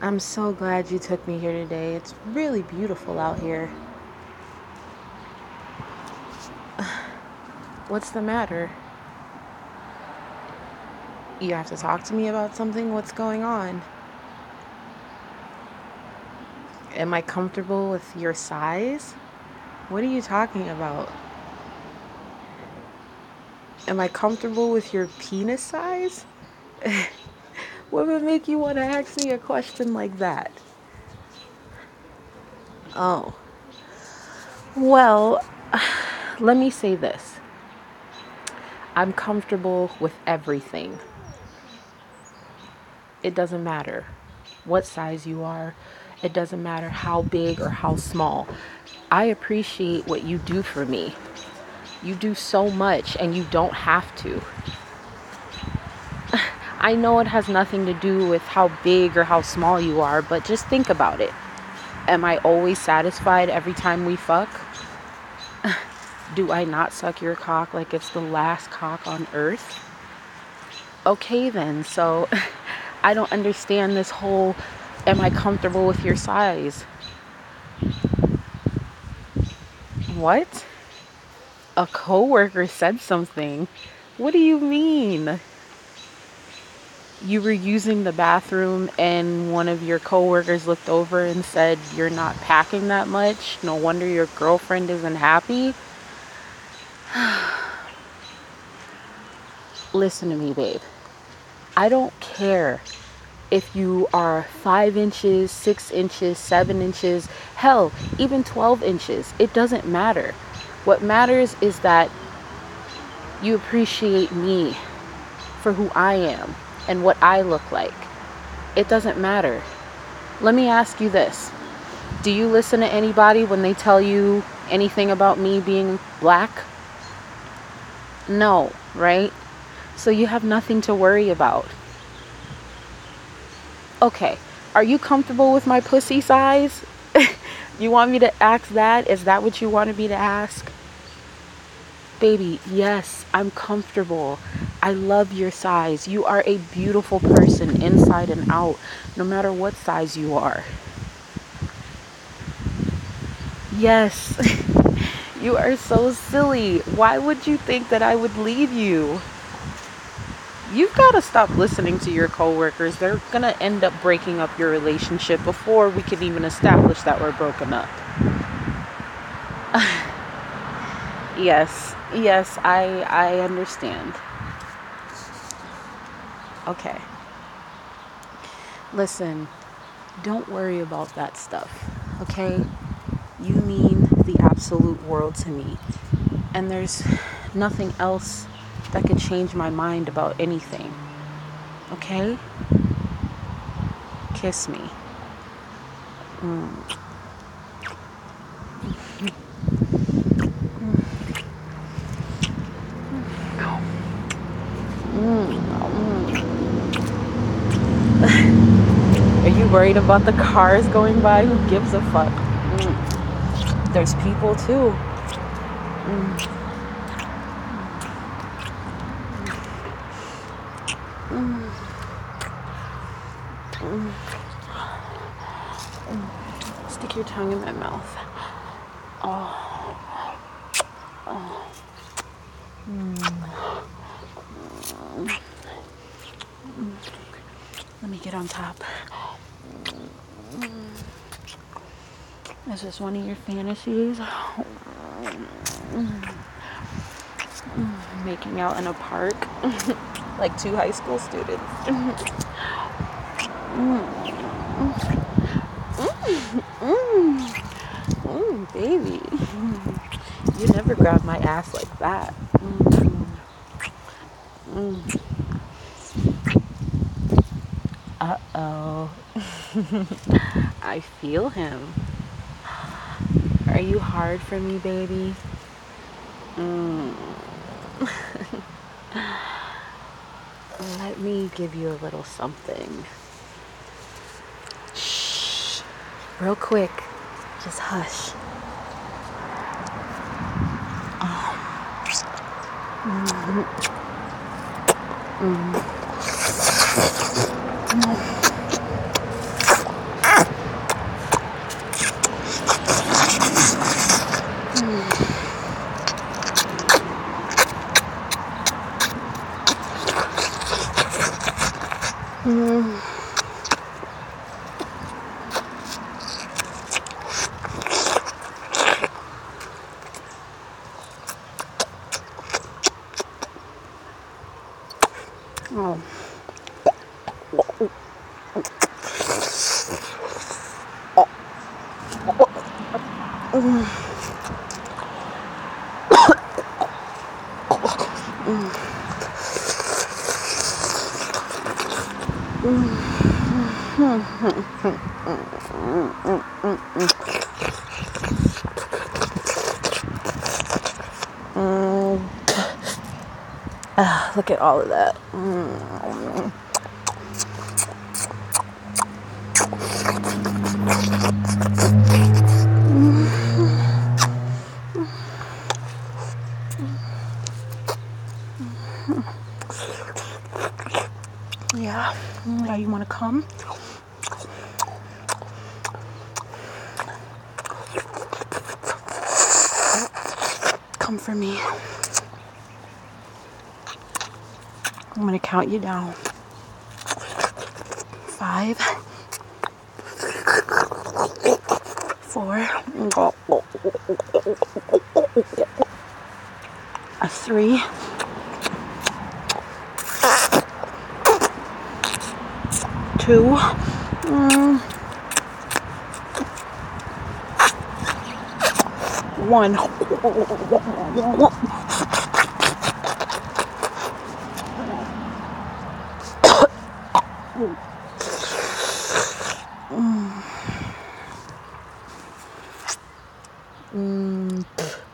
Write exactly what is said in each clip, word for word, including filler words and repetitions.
I'm so glad you took me here today. It's really beautiful out here. What's the matter? You have to talk to me about something? What's going on? Am I comfortable with your size? What are you talking about? Am I comfortable with your penis size? What would make you want to ask me a question like that? Oh. Well, let me say this. I'm comfortable with everything. It doesn't matter what size you are. It doesn't matter how big or how small. I appreciate what you do for me. You do so much and you don't have to. I know it has nothing to do with how big or how small you are, but just think about it. Am I always satisfied every time we fuck? Do I not suck your cock like it's the last cock on earth? Okay then, so I don't understand this whole, am I comfortable with your size? What? A coworker said something. What do you mean? You were using the bathroom and one of your coworkers looked over and said, you're not packing that much. No wonder your girlfriend isn't happy. Listen to me, babe. I don't care if you are five inches, six inches, seven inches, hell, even twelve inches. It doesn't matter. What matters is that you appreciate me for who I am and what I look like. It doesn't matter. Let me ask you this. Do you listen to anybody when they tell you anything about me being black? No, right? So you have nothing to worry about. Okay, are you comfortable with my pussy size? You want me to ask that? Is that what you wanted me to ask? Baby, yes, I'm comfortable. I love your size. You are a beautiful person inside and out, no matter what size you are. Yes, you are so silly. Why would you think that I would leave you? You've got to stop listening to your coworkers. They're going to end up breaking up your relationship before we can even establish that we're broken up. Yes, yes, I I understand. Okay. Listen, don't worry about that stuff, okay? You mean the absolute world to me. And there's nothing else that could change my mind about anything. Okay? Kiss me. Mm. Are you worried about the cars going by? Who gives a fuck? Mm. There's people too. Mm. Mm. Mm. Mm. Stick your tongue in my mouth. Oh. Oh. Mm. Mm. Let me get on top. Is this one of your fantasies? Making out in a park like two high school students. Mm, baby, you never grabbed my ass like that. Mm. Mm. Uh-oh. I feel him. Are you hard for me, baby? Mm. Let me give you a little something. Shh. Real quick. Just hush. Oh. Mm. Mm. Ah, look at all of that. Mm. Yeah. Now you want to come? Come for me. I'm going to count you down. Five. Four. A three. Two. Mm, one. Mm.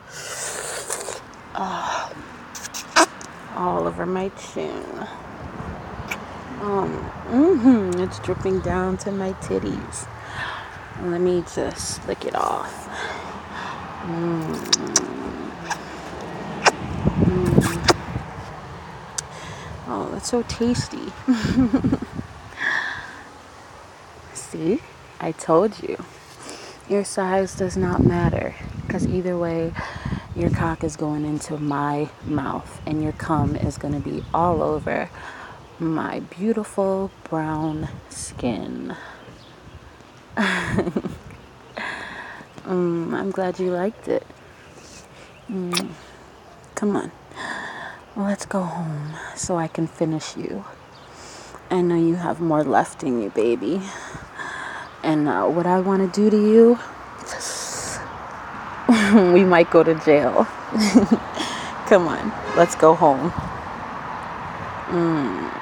Oh, all over my chin. Um, mm-hmm, it's dripping down to my titties. Let me just lick it off. Mm. Mm. Oh, that's so tasty. See, I told you. Your size does not matter, because either way, your cock is going into my mouth and your cum is going to be all over my beautiful brown skin. mm, I'm glad you liked it. Mm, come on. Let's go home so I can finish you. I know you have more left in you, baby. And uh, what I want to do to you, we might go to jail. Come on, let's go home. Mm.